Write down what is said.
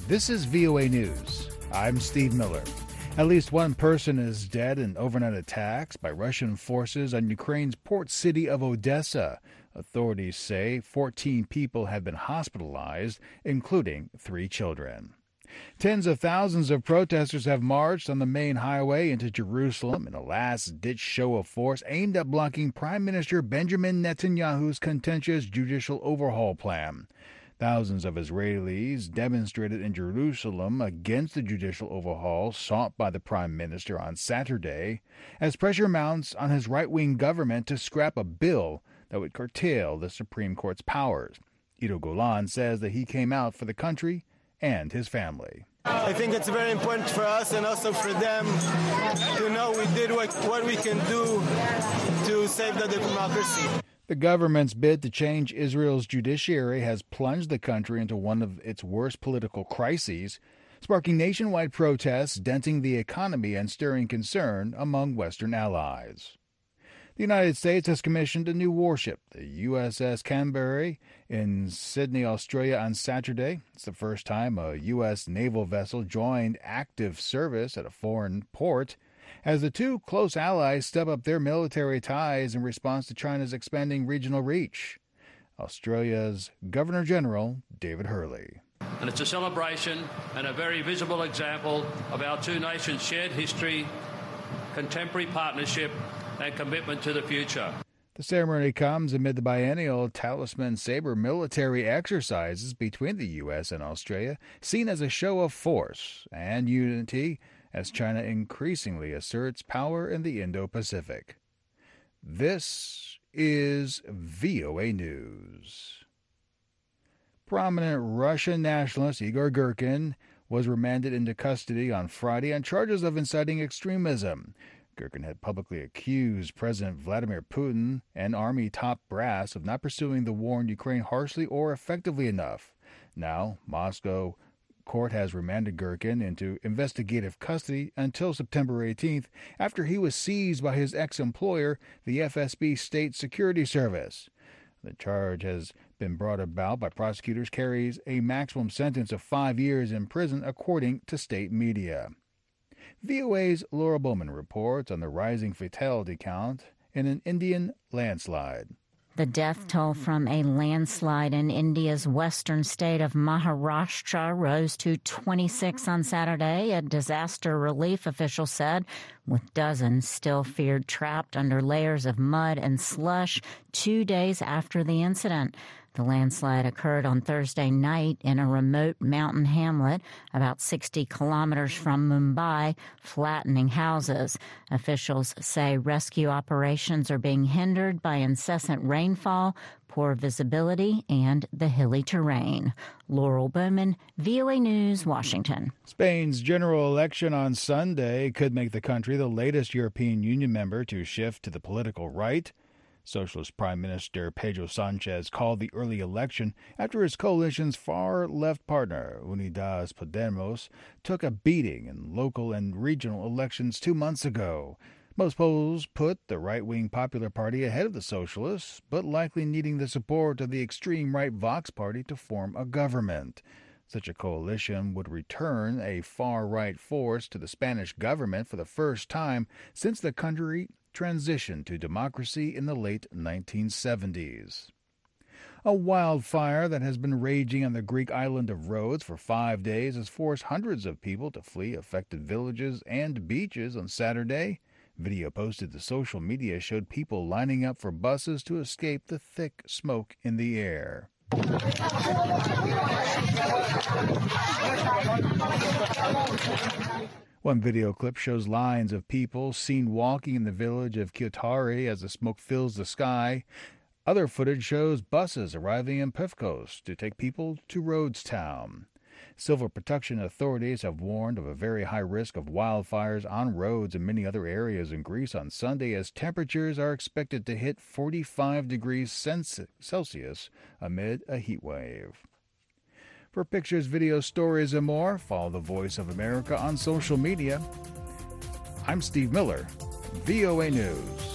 This is VOA News. I'm Steve Miller. At least one person is dead in overnight attacks by Russian forces on Ukraine's port city of Odessa. Authorities say 14 people have been hospitalized, including 3 children. Tens of thousands of protesters have marched on the main highway into Jerusalem in a last-ditch show of force aimed at blocking Prime Minister Benjamin Netanyahu's contentious judicial overhaul plan. Thousands of Israelis demonstrated in Jerusalem against the judicial overhaul sought by the Prime Minister on Saturday, as pressure mounts on his right-wing government to scrap a bill that would curtail the Supreme Court's powers. Ido Golan says that he came out for the country and his family. I think it's very important for us and also for them to know we did what we can do to save the democracy. The government's bid to change Israel's judiciary has plunged the country into one of its worst political crises, sparking nationwide protests, denting the economy, and stirring concern among Western allies. The United States has commissioned a new warship, the USS Canberra, in Sydney, Australia on Saturday. It's the first time a U.S. naval vessel joined active service at a foreign port, as the two close allies step up their military ties in response to China's expanding regional reach. Australia's Governor-General, David Hurley. And it's a celebration and a very visible example of our two nations' shared history, contemporary partnership, and commitment to the future. The ceremony comes amid the biennial Talisman Sabre military exercises between the U.S. and Australia, seen as a show of force and unity as China increasingly asserts power in the Indo-Pacific. This is VOA News. Prominent Russian nationalist Igor Girkin was remanded into custody on Friday on charges of inciting extremism. Girkin had publicly accused President Vladimir Putin and army top brass of not pursuing the war in Ukraine harshly or effectively enough. Now, Moscow court has remanded Girkin into investigative custody until September 18th after he was seized by his ex-employer, the FSB State Security Service. The charge has been brought about by prosecutors carries a maximum sentence of 5 years in prison, according to state media. VOA's Laura Bowman reports on the rising fatality count in an Indian landslide. The death toll from a landslide in India's western state of Maharashtra rose to 26 on Saturday, a disaster relief official said, with dozens still feared trapped under layers of mud and slush 2 days after the incident. The landslide occurred on Thursday night in a remote mountain hamlet about 60 kilometers from Mumbai, flattening houses. Officials say rescue operations are being hindered by incessant rainfall, poor visibility, and the hilly terrain. Laurel Bowman, VOA News, Washington. Spain's general election on Sunday could make the country the latest European Union member to shift to the political right. Socialist Prime Minister Pedro Sanchez called the early election after his coalition's far-left partner, Unidas Podemos, took a beating in local and regional elections 2 months ago. Most polls put the right-wing Popular Party ahead of the Socialists, but likely needing the support of the extreme-right Vox Party to form a government. Such a coalition would return a far-right force to the Spanish government for the first time since the country transitioned to democracy in the late 1970s. A wildfire that has been raging on the Greek island of Rhodes for 5 days has forced hundreds of people to flee affected villages and beaches on Saturday. Video posted to social media showed people lining up for buses to escape the thick smoke in the air. One video clip shows lines of people seen walking in the village of Kyotari as the smoke fills the sky. Other footage shows buses arriving in Pifkos to take people to Rhodestown. Civil protection authorities have warned of a very high risk of wildfires on roads and many other areas in Greece on Sunday as temperatures are expected to hit 45 degrees Celsius amid a heat wave. For pictures, videos, stories, and more, follow the Voice of America on social media. I'm Steve Miller, VOA News.